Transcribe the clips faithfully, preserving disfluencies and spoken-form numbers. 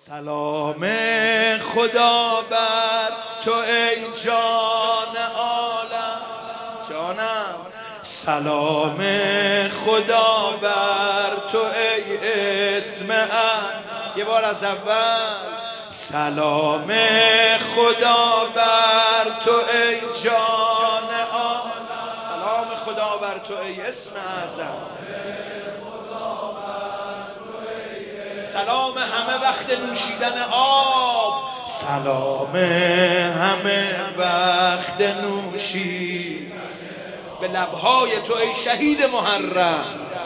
سلام خدا بر تو ای جان عالم، جانم. سلام خدا بر تو ای اسم ا یه بار از اول. سلام خدا بر تو ای جان عالم، سلام خدا بر تو ای اسم اعظم. سلام همه وقت نوشیدن آب، سلام همه وقت نوشی به لبهای تو ای شهید محرم.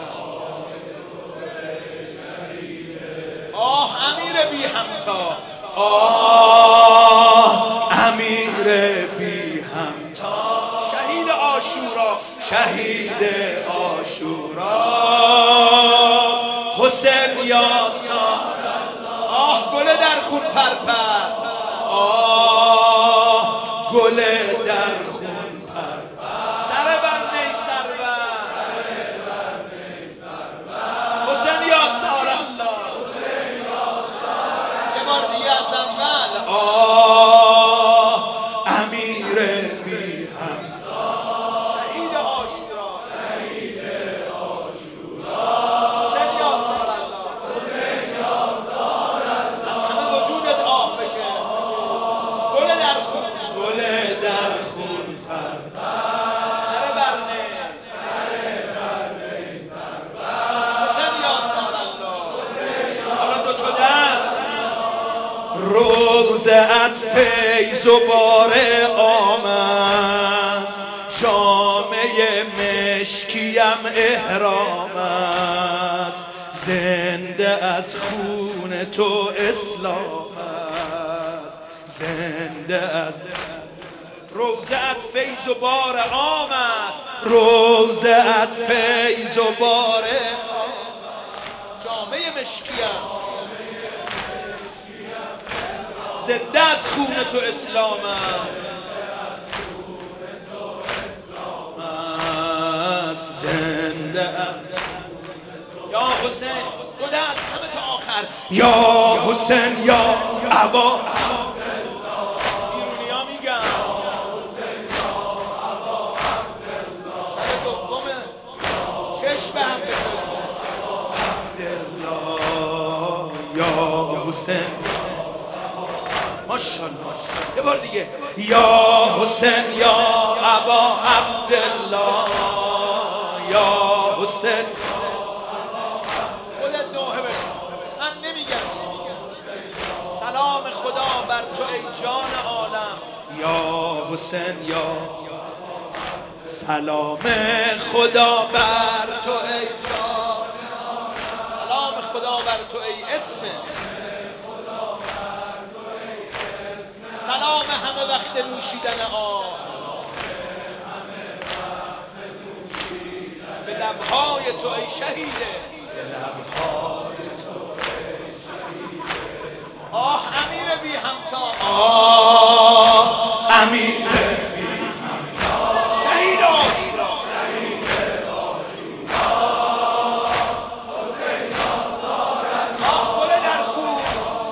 آه امیر بی همتا، آه امیر بی همتا، شهید عاشورا، شهید عاشورا، حسین یاسر. آه گل در خون پرپر، آه گل در خون پرپر، سر بر نی سرور، حسین یاسر الله. یه بار دیگه از اول. آه امیر بی همتا، شهید عاشورا، شهید عاشورا، حسین یاسر الله، حسین یاسر الله. از همه وجودت آه بکن، گل در خون، گل در خون پرپر، سر بر نی، سر بر نی سرور، حسین یاسر الله. حالا دو تا دست. روزت فیض و بار عام است، جامه مشکیم احرام است، زنده از خون تو اسلام است، زنده از. روزت فیض و بار عام است، روزت فیض و بار عام، جامه مشکیم زنده از خون تو اسلام است، زنده از. یا حسین گده از همه تا آخر. یا حسین یا ابا، ایرونی ها میگن شب دومه چشم هم عبدالله. یا حسین ماشاءالله. یه بار دیگه. یا حسین یا ابا عبدالله، یا حسین. خودت نوحه بخواه، من نمیگم. سلام خدا بر تو ای جان عالم. یا حسین یا. سلام خدا بر تو ای جان، سلام خدا بر تو ای اسم. سلام همه وقت نوشیدن آب، به لبهای تو ای شهیده، به لبهای تو ای شهیده. آه امیر بی همتا، آه امیر بی همتا، شهید عاشورا، شهید عاشورا، حسین یاسر. آه گل در خون،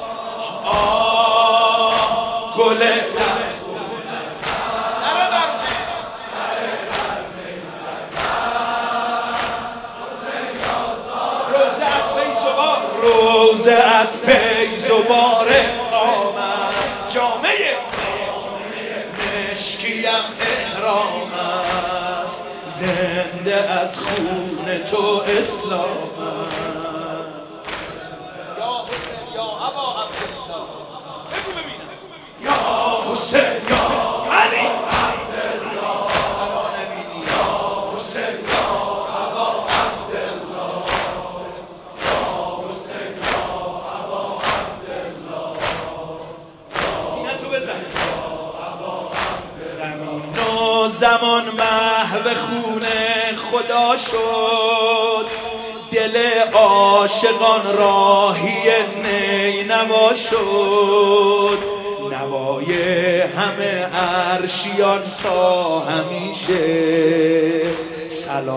آه گل در خون، سر بر نی، سر بر نی سرور، حسین یاسر. روزت فیض و بار، روزت فیض و بار آمد، جامعه مشکیم احرام است، زنده از خون تو اسلام است. یا حسین یا ابا عبدالله، بگو ببینم. یا حسین یا علی عبدالله، ابا نبینی. یا حسین یا ابا عبدالله، یا حسین یا ابا عبدالله. سینتو بزن. زمین و زمان محو خون خدا شد، دل عاشقان راهی نینوا شد، نوای همه عرشیان تا همیشه،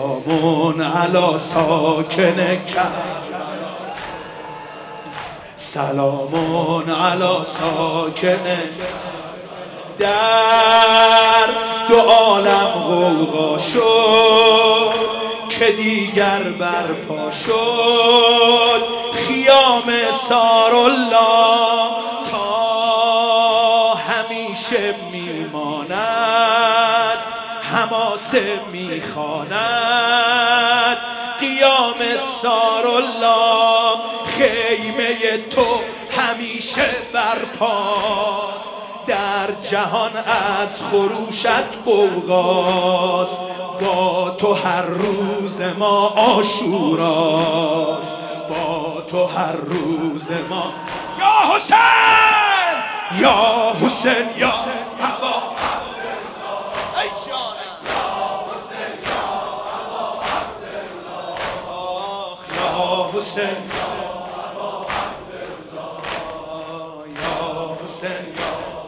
سلامون علی ساکن کربلا، سلام علی ساکن در دو عالم غوغا شد که دیگر برپا شد خیام سارالله تا همیشه میماند حماسه میخواند قیام سارالله خیمه تو همیشه برپاست در جهان از خروشت غوغاست با تو هر روز ما عاشوراست با تو هر روز ما یا حسین یا حسین یا ابا ای جان یا حسین یا ابا عبدالله یا حسین یا ابا عبدالله یا حسین یا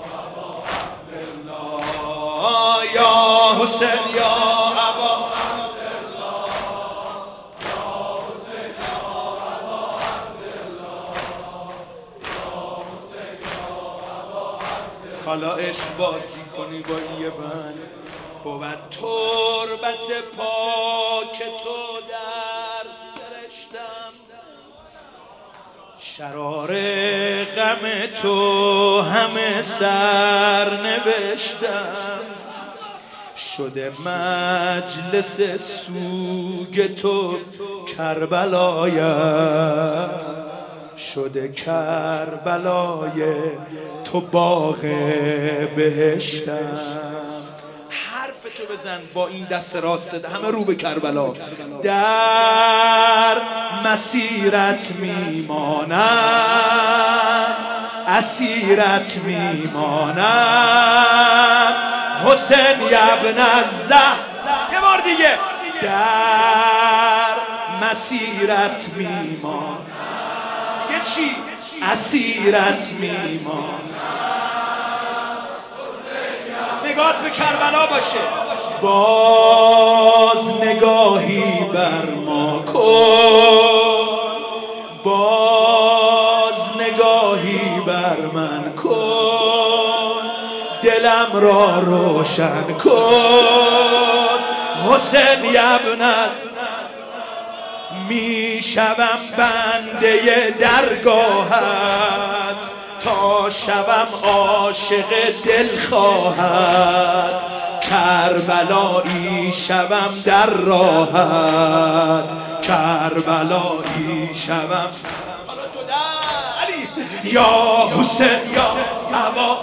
یا حسین یا ابا عبدالله یا حسین یا ابا عبدالله یا حسین یا ابا عبدالله حالا عشق بازی کنی با یه من بود تربت پاک تو در سرشتم شرار غم تو همه سر نوشتم شده مجلس سوگ تو کربلایم شده کربلای تو باغ بهشتم حرف تو بزن با این دست راست همه رو به کربلا در مسیرت میمانم اسیرت میمانم حسین ابن الزهر یه بار دیگه در مسیرت میمانم دیگه چی؟ اسیرت میمانم نگاهت به کربلا باشه باز نگاهی بر ما کن باز نگاهی بر من کن دلم را روشن کن حسین ابن می شوم بنده درگاهت تا شوم عاشق دلخواهت کربلایی شوم در راحت کربلایی شوم علی یا حسین یا ابا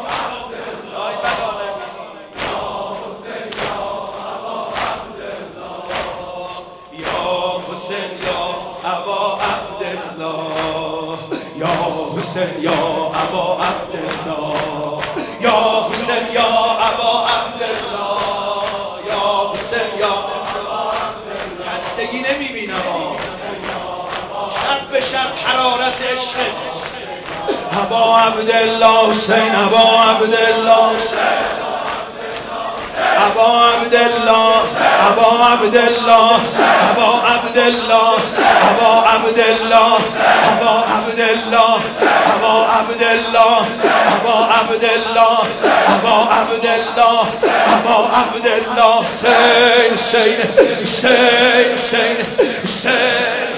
حسین یا ابا عبدالله یا حسین یا ابا عبدالله یا حسین یا ابا عبدالله یا حسین یا خستگی نمیبینم شب به شب حرارت عشقت ابا عبدالله حسین ابا عبدالله ابا عبدالله ابا عبدالله ابا عبدالله ابا عبدالله ابا عبدالله ابا عبدالله ابا عبدالله ابا عبدالله ابا عبدالله حسین حسین حسین حسین حسین